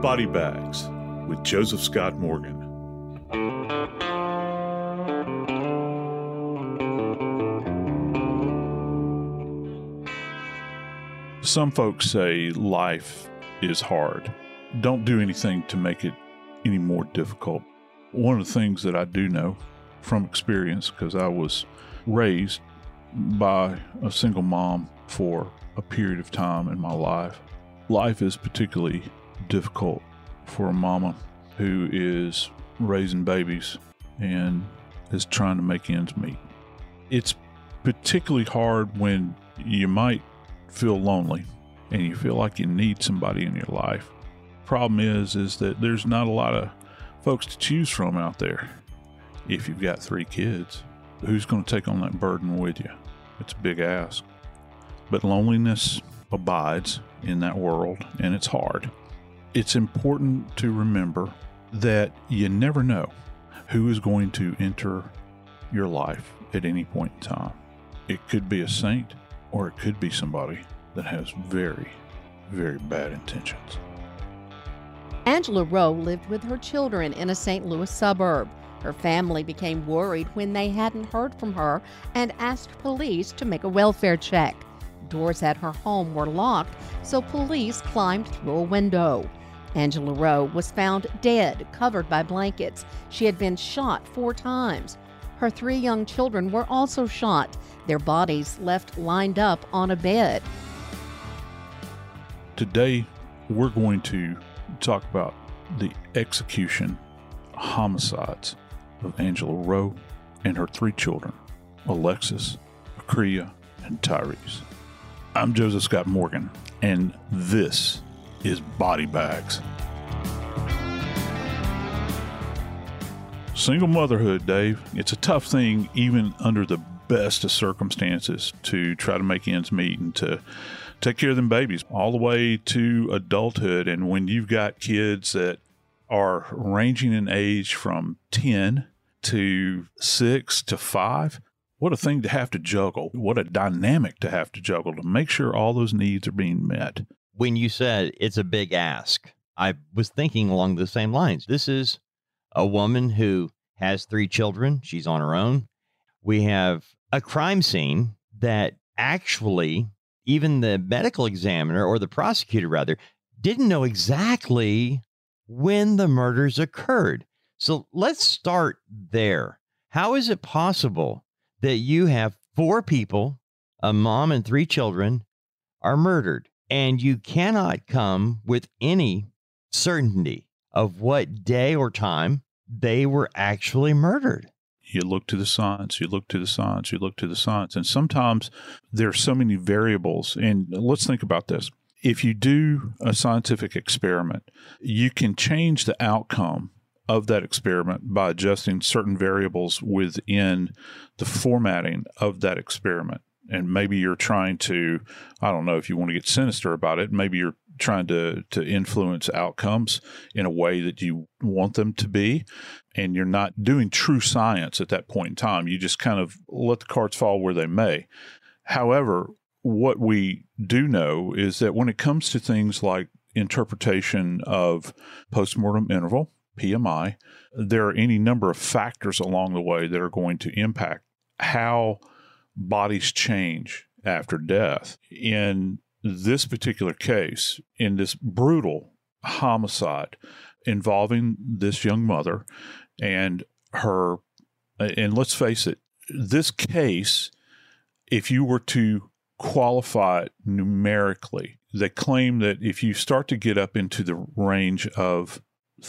Body Bags with Joseph Scott Morgan. Some folks say life is hard. Don't do anything to make it any more difficult. One of the things that I do know from experience, because I was raised by a single mom for a period of time in my life, life is particularly difficult for a mama who is raising babies and is trying to make ends meet. It's particularly hard when you might feel lonely and you feel like you need somebody in your life. Problem is that there's not a lot of folks to choose from out there. If you've got 3 kids, who's going to take on that burden with you? It's a big ask. But loneliness abides in that world, and it's hard. It's important to remember that you never know who is going to enter your life at any point in time. It could be a saint, or it could be somebody that has very, very bad intentions. Angela Rowe lived with her children in a St. Louis suburb. Her family became worried when they hadn't heard from her and asked police to make a welfare check. Doors at her home were locked, so police climbed through a window. Angela Rowe was found dead, covered by blankets. She had been shot 4 times. Her 3 young children were also shot, their bodies left lined up on a bed. Today, we're going to talk about the execution homicides of Angela Rowe and her 3 children, Alexis, Akria, and Tyrese. I'm Joseph Scott Morgan, and this is Body Bags. Single motherhood, Dave, it's a tough thing even under the best of circumstances to try to make ends meet and to take care of them babies all the way to adulthood. And when you've got kids that are ranging in age from 10 to 6 to 5, what a thing to have to juggle. What a dynamic to have to juggle to make sure all those needs are being met. When you said it's a big ask, I was thinking along the same lines. This is a woman who has 3 children. She's on her own. We have a crime scene that actually even the medical examiner, or the prosecutor rather, didn't know exactly when the murders occurred. So let's start there. How is it possible that you have 4 people, a mom and 3 children, are murdered, and you cannot come with any certainty of what day or time they were actually murdered? You look to the science, you look to the science, you look to the science. And sometimes there are so many variables. And let's think about this. If you do a scientific experiment, you can change the outcome of that experiment by adjusting certain variables within the formatting of that experiment. And maybe you're trying to, I don't know if you want to get sinister about it, maybe you're trying to influence outcomes in a way that you want them to be. And you're not doing true science at that point in time. You just kind of let the cards fall where they may. However, what we do know is that when it comes to things like interpretation of postmortem interval, PMI, there are any number of factors along the way that are going to impact how bodies change after death. In this particular case, in this brutal homicide involving this young mother and her, and let's face it, this case, if you were to qualify it numerically, they claim that if you start to get up into the range of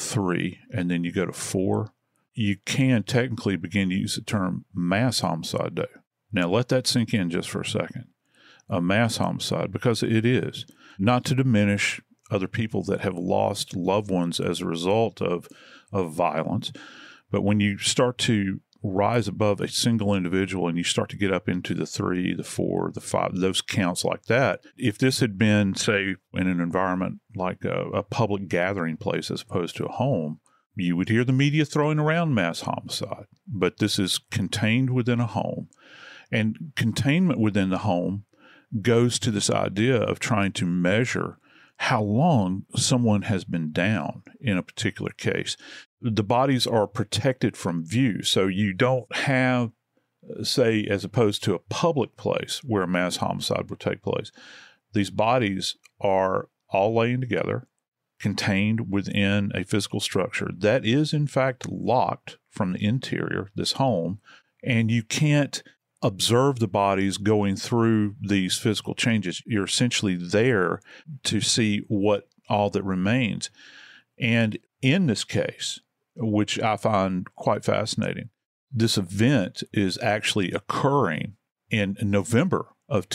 3 and then you go to 4, you can technically begin to use the term mass homicide, Dave. Now, let that sink in just for a second. A mass homicide, because it is. Not to diminish other people that have lost loved ones as a result of violence, but when you start to rise above a single individual and you start to get up into the 3, the 4, the 5, those counts like that, if this had been, say, in an environment like a public gathering place as opposed to a home, you would hear the media throwing around mass homicide. But this is contained within a home. And containment within the home goes to this idea of trying to measure how long someone has been down in a particular case. The bodies are protected from view. So you don't have, say, as opposed to a public place where a mass homicide would take place, these bodies are all laying together, contained within a physical structure that is, in fact, locked from the interior, this home, and you can't observe the bodies going through these physical changes. You're essentially there to see what all that remains. And in this case, which I find quite fascinating, this event is actually occurring in November of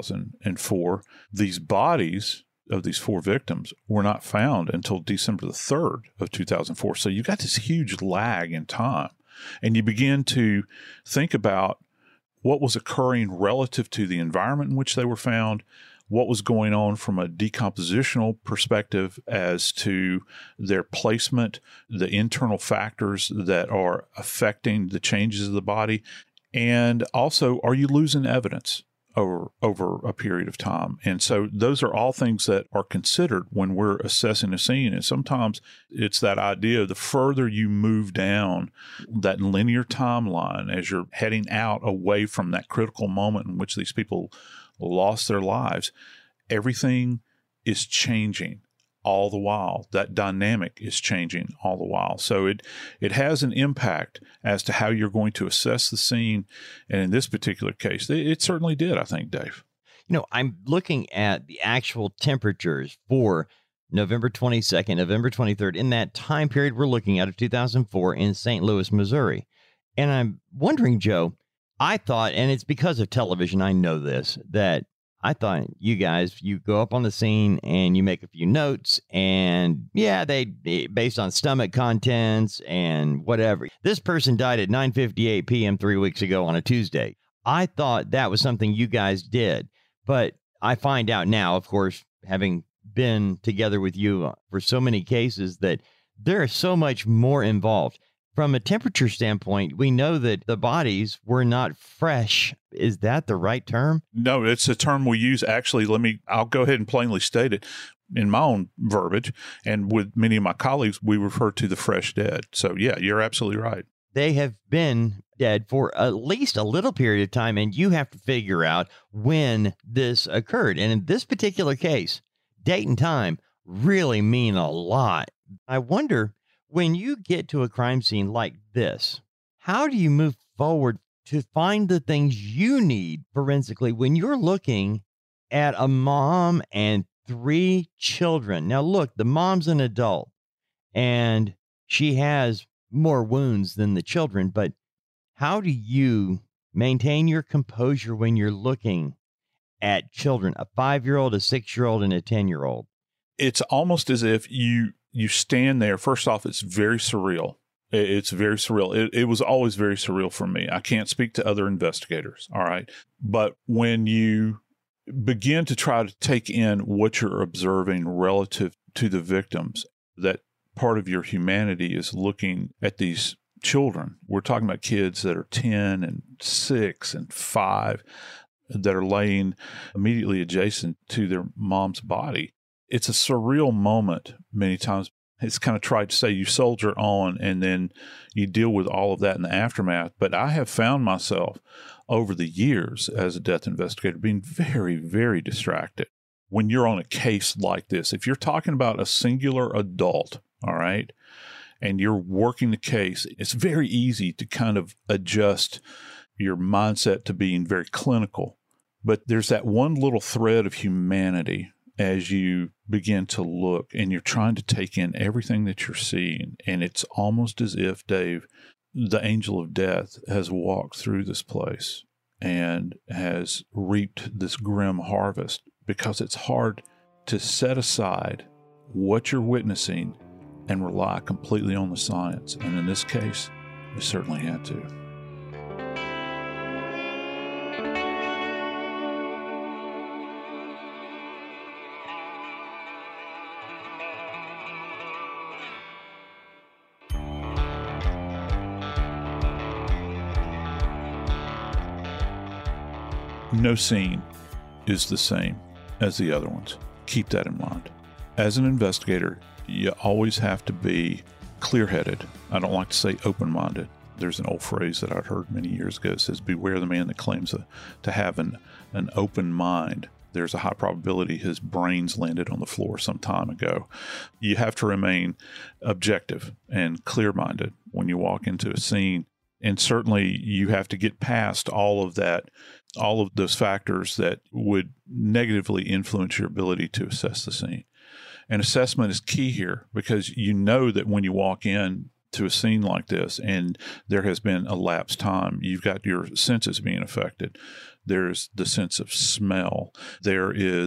2004. These bodies of these 4 victims were not found until December the 3rd of 2004. So you've got this huge lag in time. And you begin to think about what was occurring relative to the environment in which they were found, what was going on from a decompositional perspective as to their placement, the internal factors that are affecting the changes of the body, and also, are you losing evidence over a period of time? And so those are all things that are considered when we're assessing a scene. And sometimes it's that idea, the further you move down that linear timeline as you're heading out away from that critical moment in which these people lost their lives, everything is changing all the while. That dynamic is changing all the while. So it has an impact as to how you're going to assess the scene. And in this particular case, it certainly did, I think, Dave. I'm looking at the actual temperatures for November 22nd, November 23rd. In that time period we're looking at of 2004 in St. Louis, Missouri. And I'm wondering, Joe, I thought, and it's because of television, I know this, that I thought you guys, you go up on the scene and you make a few notes and they based on stomach contents and whatever. This person died at 9:58 p.m. 3 weeks ago on a Tuesday. I thought that was something you guys did, but I find out now, of course, having been together with you for so many cases, that there is so much more involved. From a temperature standpoint, we know that the bodies were not fresh. Is that the right term? No, it's a term we use. Actually, I'll go ahead and plainly state it in my own verbiage. And with many of my colleagues, we refer to the fresh dead. So, yeah, you're absolutely right. They have been dead for at least a little period of time, and you have to figure out when this occurred. And in this particular case, date and time really mean a lot. I wonder, when you get to a crime scene like this, how do you move forward to find the things you need forensically when you're looking at a mom and 3 children? Now, look, the mom's an adult and she has more wounds than the children, but how do you maintain your composure when you're looking at children, a 5-year-old, a 6-year-old, and a 10-year-old? It's almost as if you stand there. First off, it's very surreal. It's very surreal. It was always very surreal for me. I can't speak to other investigators, all right? But when you begin to try to take in what you're observing relative to the victims, that part of your humanity is looking at these children. We're talking about kids that are 10 and 6 and 5 that are laying immediately adjacent to their mom's body. It's a surreal moment many times. It's kind of tried to say you soldier on and then you deal with all of that in the aftermath. But I have found myself over the years as a death investigator being very, very distracted. When you're on a case like this, if you're talking about a singular adult, all right, and you're working the case, it's very easy to kind of adjust your mindset to being very clinical. But there's that one little thread of humanity as you begin to look and you're trying to take in everything that you're seeing. And it's almost as if, Dave, the angel of death has walked through this place and has reaped this grim harvest, because it's hard to set aside what you're witnessing and rely completely on the science. And in this case, we certainly had to. No scene is the same as the other ones. Keep that in mind. As an investigator, you always have to be clear-headed. I don't like to say open-minded. There's an old phrase that I'd heard many years ago that says, beware the man that claims to have an open mind. There's a high probability his brains landed on the floor some time ago. You have to remain objective and clear-minded when you walk into a scene. And certainly you have to get past all of those factors that would negatively influence your ability to assess the scene. And assessment is key here, because you know that when you walk in to a scene like this and there has been elapsed time, you've got your senses being affected. There's the sense of smell. There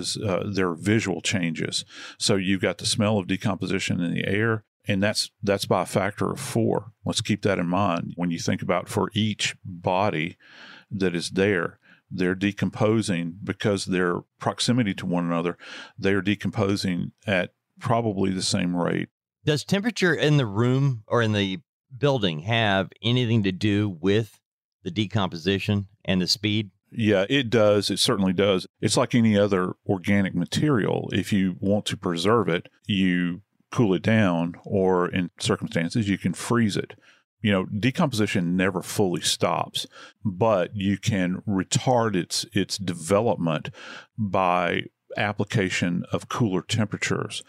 are visual changes. So you've got the smell of decomposition in the air, and that's by a factor of 4. Let's keep that in mind when you think about, for each body that is there, they're decomposing because their proximity to one another. They are decomposing at probably the same rate. Does temperature in the room or in the building have anything to do with the decomposition and the speed? Yeah, it does. It certainly does. It's like any other organic material. If you want to preserve it, you cool it down, or in circumstances, you can freeze it. Decomposition never fully stops, but you can retard its development by application of cooler temperatures.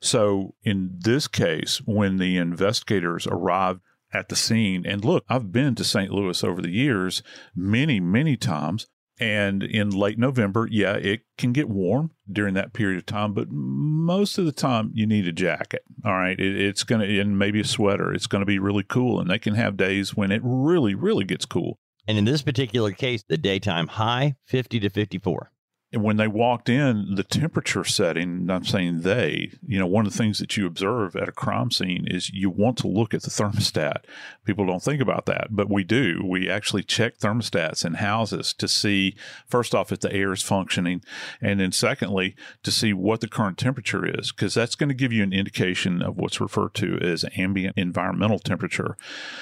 So in this case, when the investigators arrived at the scene, and look, I've been to St. Louis over the years many, many times, and in late November, yeah, it can get warm during that period of time, but most of the time you need a jacket. All right. It's going to, and maybe a sweater. It's going to be really cool. And they can have days when it really, really gets cool. And in this particular case, the daytime high, 50 to 54. And when they walked in, the temperature setting, I'm saying one of the things that you observe at a crime scene is you want to look at the thermostat. People don't think about that, but we do. We actually check thermostats in houses to see, first off, if the air is functioning, and then secondly, to see what the current temperature is, because that's going to give you an indication of what's referred to as ambient environmental temperature.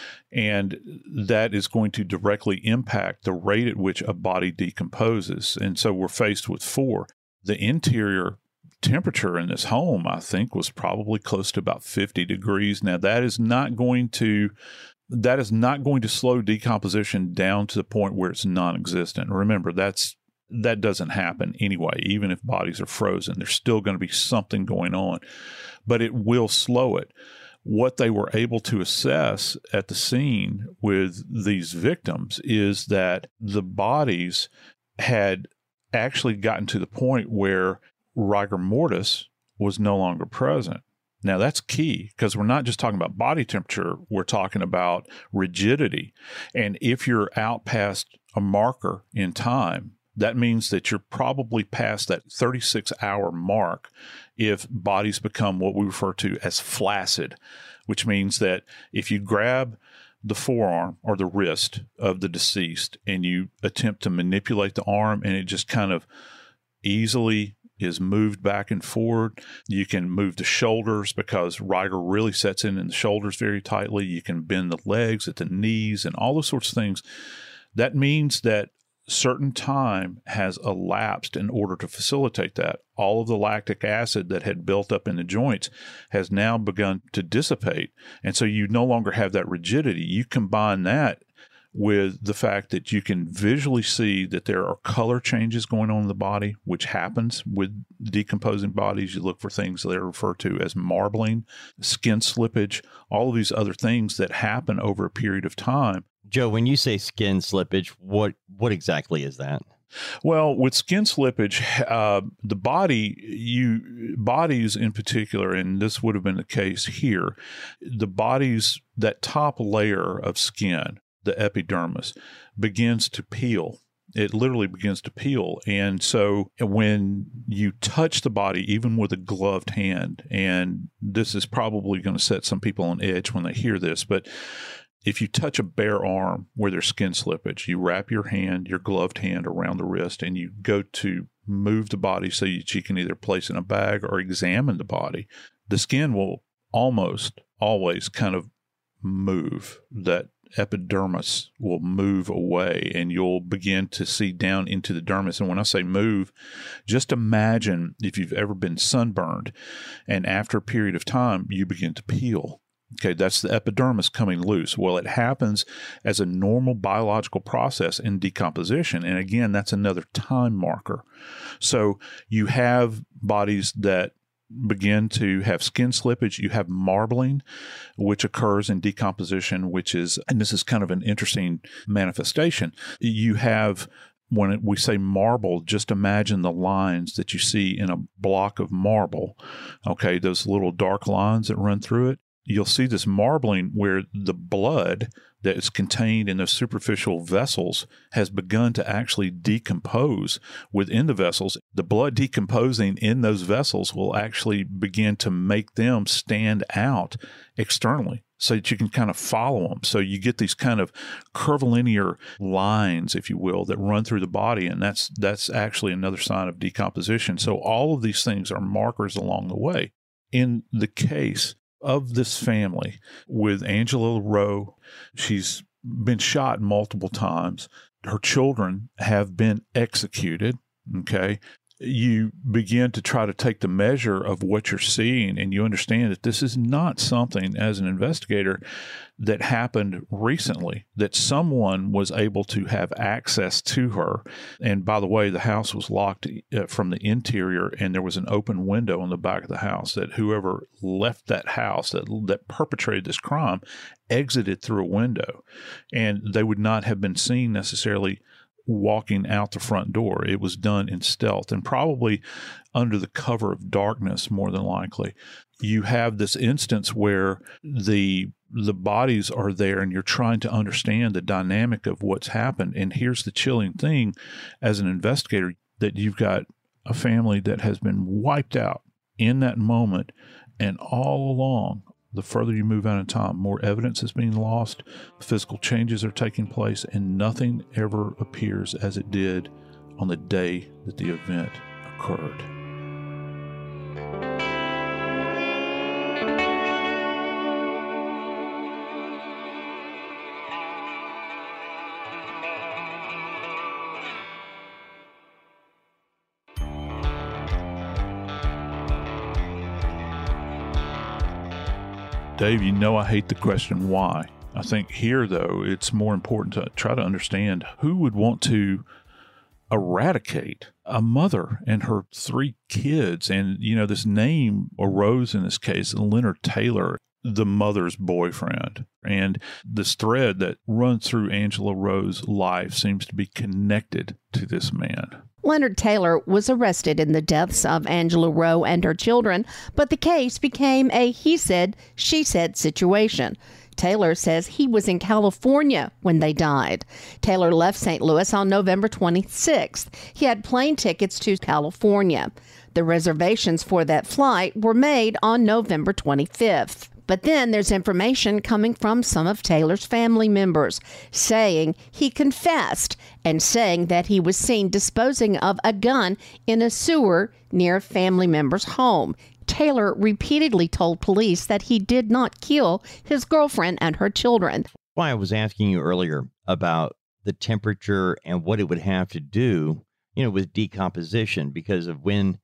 And that is going to directly impact the rate at which a body decomposes. And so we're faced with 4. The interior temperature in this home, I think, was probably close to about 50 degrees. Now, that is not going to slow decomposition down to the point where it's non-existent. Remember, that doesn't happen anyway. Even if bodies are frozen, there's still going to be something going on, but it will slow it. What they were able to assess at the scene with these victims is that the bodies had actually gotten to the point where rigor mortis was no longer present. Now, that's key, because we're not just talking about body temperature, we're talking about rigidity. And if you're out past a marker in time, that means that you're probably past that 36-hour mark if bodies become what we refer to as flaccid, which means that if you grab the forearm or the wrist of the deceased and you attempt to manipulate the arm and it just kind of easily is moved back and forward, you can move the shoulders because rigor really sets in the shoulders very tightly. You can bend the legs at the knees and all those sorts of things. That means that certain time has elapsed in order to facilitate that. All of the lactic acid that had built up in the joints has now begun to dissipate. And so you no longer have that rigidity. You combine that with the fact that you can visually see that there are color changes going on in the body, which happens with decomposing bodies. You look for things that are referred to as marbling, skin slippage, all of these other things that happen over a period of time. Joe, when you say skin slippage, what exactly is that? Well, with skin slippage, the bodies in particular, and this would have been the case here, the bodies, that top layer of skin, the epidermis, begins to peel. It literally begins to peel. And so when you touch the body, even with a gloved hand, and this is probably going to set some people on edge when they hear this, but if you touch a bare arm where there's skin slippage, you wrap your gloved hand around the wrist, and you go to move the body so that you can either place it in a bag or examine the body, the skin will almost always kind of move. That epidermis will move away and you'll begin to see down into the dermis. And when I say move, just imagine if you've ever been sunburned and after a period of time, you begin to peel. Okay, that's the epidermis coming loose. Well, it happens as a normal biological process in decomposition. And again, that's another time marker. So you have bodies that begin to have skin slippage. You have marbling, which occurs in decomposition, which is, and this is kind of an interesting manifestation. You have, when we say marble, just imagine the lines that you see in a block of marble. Okay, those little dark lines that run through it. You'll see this marbling where the blood that is contained in those superficial vessels has begun to actually decompose within the vessels. The blood decomposing in those vessels will actually begin to make them stand out externally so that you can kind of follow them. So you get these kind of curvilinear lines, if you will, that run through the body, and that's actually another sign of decomposition. So all of these things are markers along the way. In the case of this family with Angela Rowe, she's been shot multiple times. Her children have been executed. Okay. You begin to try to take the measure of what you're seeing, and you understand that this is not something, as an investigator, that happened recently, that someone was able to have access to her. And by the way, the house was locked from the interior, and there was an open window on the back of the house that whoever left that house, that perpetrated this crime, exited through a window. And they would not have been seen necessarily walking out the front door. It was done in stealth and probably under the cover of darkness, more than likely. You have this instance where the bodies are there and you're trying to understand the dynamic of what's happened. And here's the chilling thing as an investigator, that you've got a family that has been wiped out in that moment, and all along, the further you move out in time, more evidence is being lost, physical changes are taking place, and nothing ever appears as it did on the day that the event occurred. Dave, you know I hate the question why. I think here, though, it's more important to try to understand who would want to eradicate a mother and her 3 kids. And, you know, this name arose in this case, Leonard Taylor, the mother's boyfriend. And this thread that runs through Angela Rowe's life seems to be connected to this man. Leonard Taylor was arrested in the deaths of Angela Rowe and her children, but the case became a he said, she said situation. Taylor says he was in California when they died. Taylor left St. Louis on November 26th. He had plane tickets to California. The reservations for that flight were made on November 25th. But then there's information coming from some of Taylor's family members saying he confessed and saying that he was seen disposing of a gun in a sewer near a family member's home. Taylor repeatedly told police that he did not kill his girlfriend and her children. Why I was asking you earlier about the temperature and what it would have to do, with decomposition, because of when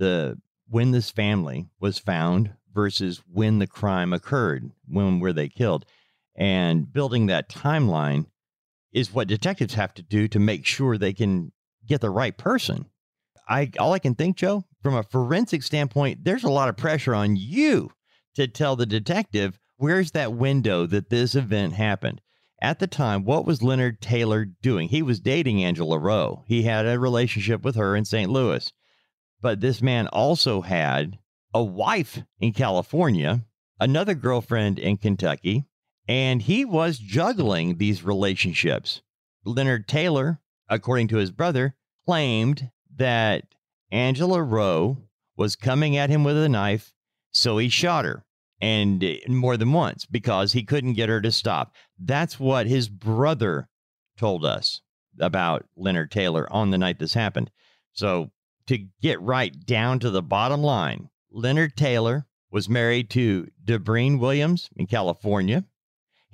this family was found versus when the crime occurred, when were they killed. And building that timeline is what detectives have to do to make sure they can get the right person. All I can think, Joe, from a forensic standpoint, there's a lot of pressure on you to tell the detective where's that window that this event happened. At the time, what was Leonard Taylor doing? He was dating Angela Rowe. He had a relationship with her in St. Louis. But this man also had a wife in California, another girlfriend in Kentucky, and he was juggling these relationships. Leonard Taylor, according to his brother, claimed that Angela Rowe was coming at him with a knife, so he shot her, and more than once, because he couldn't get her to stop. That's what his brother told us about Leonard Taylor on the night this happened. So to get right down to the bottom line, Leonard Taylor was married to Debreen Williams in California.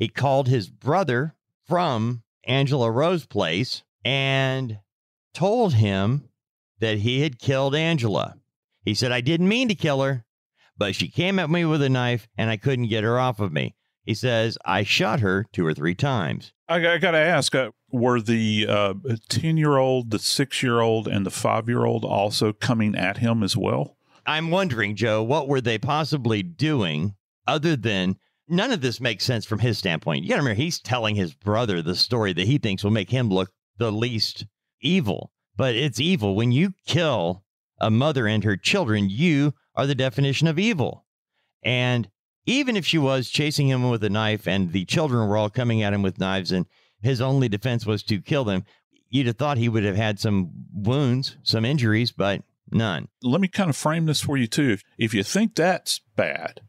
He called his brother from Angela Rowe's place and told him that he had killed Angela. He said, I didn't mean to kill her, but she came at me with a knife and I couldn't get her off of me. He says, I shot her 2 or 3 times. I got to ask, were the 10-year-old, the 6-year-old, and the 5-year-old also coming at him as well? I'm wondering, Joe, what were they possibly doing other than none of this makes sense from his standpoint. You got to remember, he's telling his brother the story that he thinks will make him look the least evil. But it's evil. When you kill a mother and her children, you are the definition of evil. And even if she was chasing him with a knife and the children were all coming at him with knives and his only defense was to kill them, you'd have thought he would have had some wounds, some injuries, but none. Let me kind of frame this for you, too. If you think that's bad,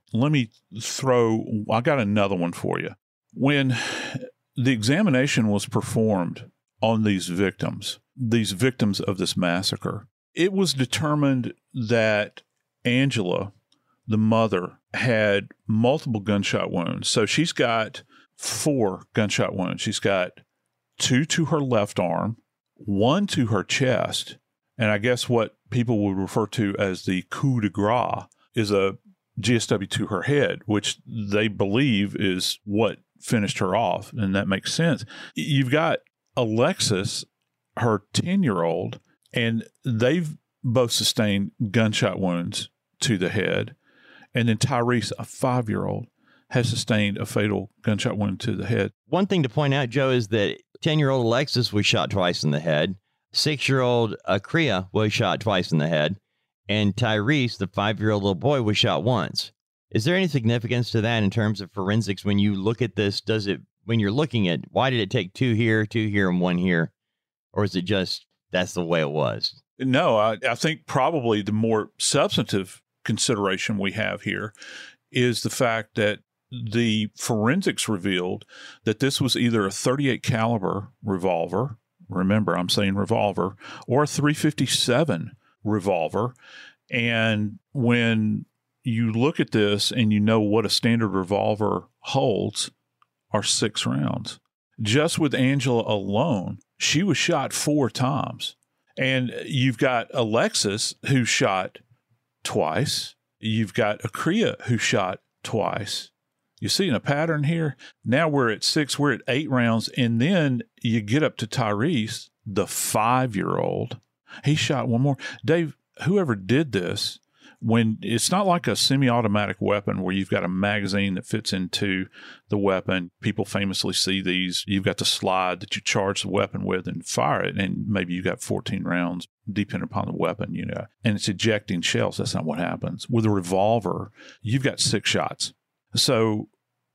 I got another one for you. When the examination was performed on these victims of this massacre, it was determined that Angela, the mother, had multiple gunshot wounds. So she's got 4 gunshot wounds. She's got 2 to her left arm, 1 to her chest, and I guess what people would refer to as the coup de grace is a GSW to her head, which they believe is what finished her off, and that makes sense. You've got Alexis, her 10-year-old, and they've both sustained gunshot wounds to the head. And then Tyrese, a 5-year-old, has sustained a fatal gunshot wound to the head. One thing to point out, Joe, is that 10-year-old Alexis was shot twice in the head. 6-year-old Akria was shot twice in the head. And Tyrese, the 5-year-old little boy, was shot once. Is there any significance to that in terms of forensics when you look at this? When you're looking at why did it take 2 here, 2 here, and 1 here? Or is it just that's the way it was? No, I think probably the more substantive consideration we have here is the fact that the forensics revealed that this was either a .38 caliber revolver. Remember, I'm saying revolver, or a .357 revolver. And when you look at this and you know what a standard revolver holds are 6 rounds. Just with Angela alone, she was shot 4 times. And you've got Alexis, who shot twice. You've got Akria, who shot twice. You see a pattern here? Now we're at 6, we're at 8 rounds. And then you get up to Tyrese, the 5-year-old. He shot 1 more. Dave, whoever did this, when it's not like a semi-automatic weapon where you've got a magazine that fits into the weapon. People famously see these. You've got the slide that you charge the weapon with and fire it, and maybe you got 14 rounds, depending upon the weapon, and it's ejecting shells. That's not what happens. With a revolver, you've got 6 shots. So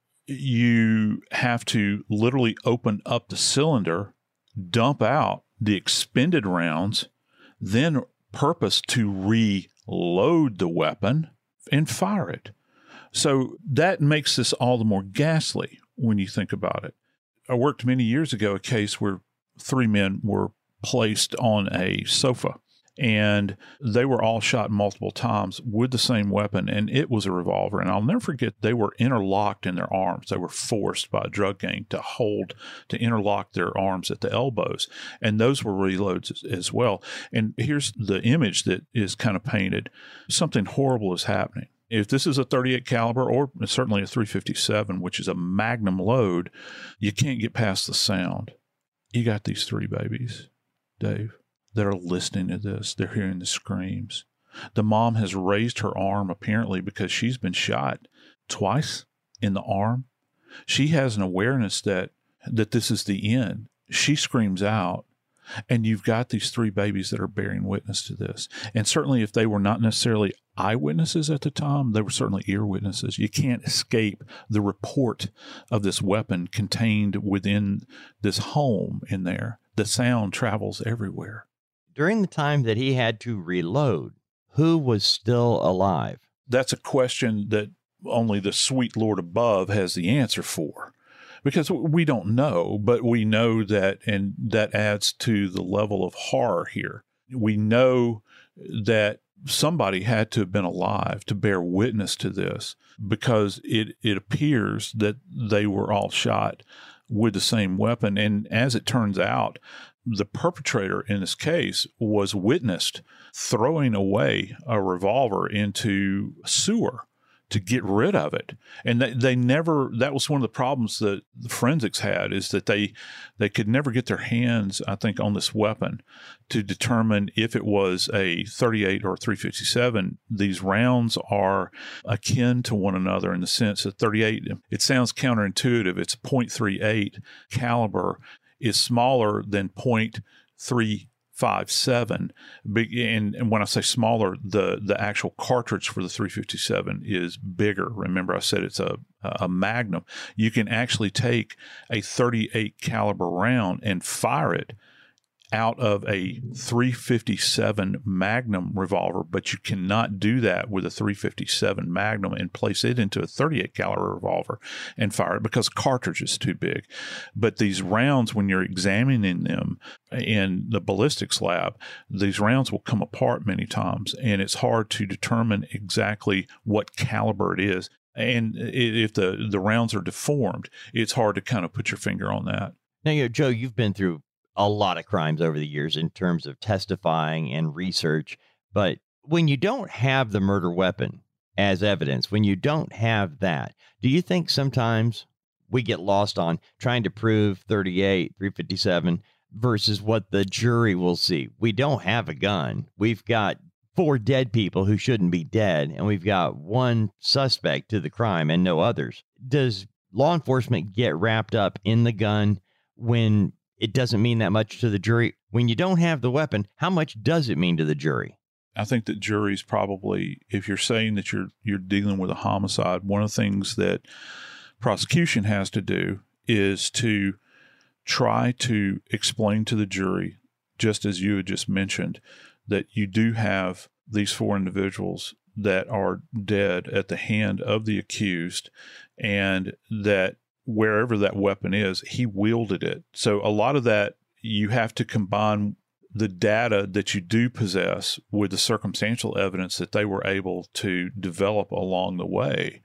you have to literally open up the cylinder, dump out the expended rounds, then purpose to reload the weapon and fire it. So that makes this all the more ghastly when you think about it. I worked many years ago a case where 3 men were placed on a sofa, and they were all shot multiple times with the same weapon, and it was a revolver. And I'll never forget, they were interlocked in their arms. They were forced by a drug gang to interlock their arms at the elbows, and those were reloads as well. And here's the image that is kind of painted. Something horrible is happening. If this is a .38 caliber, or certainly a .357, which is a magnum load, you can't get past the sound. You got these 3 babies, Dave, that are listening to this. They're hearing the screams. The mom has raised her arm, apparently, because she's been shot twice in the arm. She has an awareness that this is the end. She screams out, and you've got these 3 babies that are bearing witness to this. And certainly if they were not necessarily eyewitnesses at the time, they were certainly ear witnesses. You can't escape the report of this weapon contained within this home in there. The sound travels everywhere. During the time that he had to reload, who was still alive? That's a question that only the sweet Lord above has the answer for, because we don't know, but we know that, and that adds to the level of horror here. We know that somebody had to have been alive to bear witness to this, because it appears that they were all shot with the same weapon. And as it turns out, the perpetrator in this case was witnessed throwing away a revolver into a sewer to get rid of it. And they never, that was one of the problems that the forensics had, is that they could never get their hands, I think, on this weapon to determine if it was a 38 or 357. These rounds are akin to one another in the sense that 38, it sounds counterintuitive. It's .38 caliber is smaller than .357. And when I say smaller, the actual cartridge for the 357 is bigger. Remember, I said it's a Magnum. You can actually take a 38 caliber round and fire it out of a 357 Magnum revolver, but you cannot do that with a 357 Magnum and place it into a 38 caliber revolver and fire it, because the cartridge is too big. But these rounds, when you're examining them in the ballistics lab, these rounds will come apart many times, and it's hard to determine exactly what caliber it is. And if the rounds are deformed, it's hard to kind of put your finger on that. Now, Joe, you've been through a lot of crimes over the years in terms of testifying and research. But when you don't have the murder weapon as evidence, when you don't have that, do you think sometimes we get lost on trying to prove 38, 357 versus what the jury will see? We don't have a gun. We've got 4 dead people who shouldn't be dead, and we've got one suspect to the crime and no others. Does law enforcement get wrapped up in the gun when it doesn't mean that much to the jury? When you don't have the weapon, how much does it mean to the jury? I think that juries probably, if you're saying that you're dealing with a homicide, one of the things that prosecution has to do is to try to explain to the jury, just as you had just mentioned, that you do have these 4 individuals that are dead at the hand of the accused, and that wherever that weapon is, he wielded it. So a lot of that, you have to combine the data that you do possess with the circumstantial evidence that they were able to develop along the way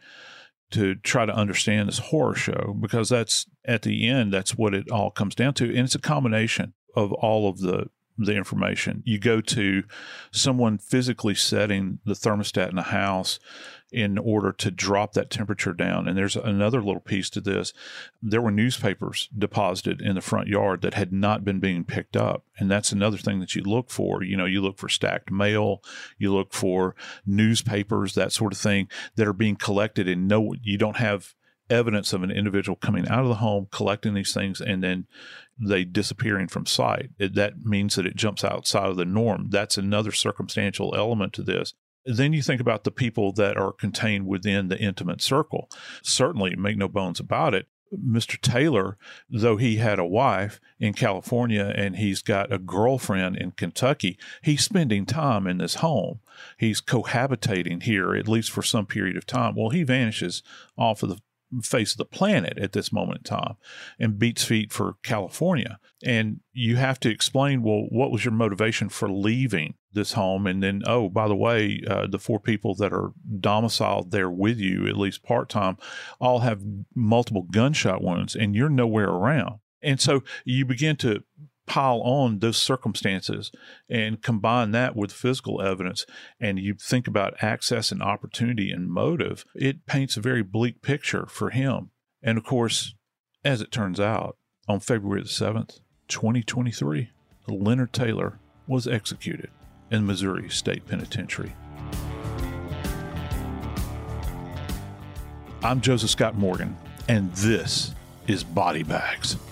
to try to understand this horror show, because that's, at the end, that's what it all comes down to. And it's a combination of all of the information. You go to someone physically setting the thermostat in a house in order to drop that temperature down. And there's another little piece to this. There were newspapers deposited in the front yard that had not been being picked up. And that's another thing that you look for. You know, you look for stacked mail, you look for newspapers, that sort of thing, that are being collected, and you don't have evidence of an individual coming out of the home, collecting these things, and then they disappearing from sight. That means that it jumps outside of the norm. That's another circumstantial element to this. Then you think about the people that are contained within the intimate circle. Certainly, make no bones about it, Mr. Taylor, though he had a wife in California and he's got a girlfriend in Kentucky, he's spending time in this home. He's cohabitating here, at least for some period of time. Well, he vanishes off of the face of the planet at this moment in time and beats feet for California. And you have to explain, well, what was your motivation for leaving this home? And then, oh, by the way, the 4 people that are domiciled there with you, at least part-time, all have multiple gunshot wounds, and you're nowhere around. And so you begin to pile on those circumstances and combine that with physical evidence, and you think about access and opportunity and motive. It paints a very bleak picture for him. And of course, as it turns out, on February the 7th, 2023, Leonard Taylor was executed in Missouri State Penitentiary. I'm Joseph Scott Morgan, and this is Body Bags.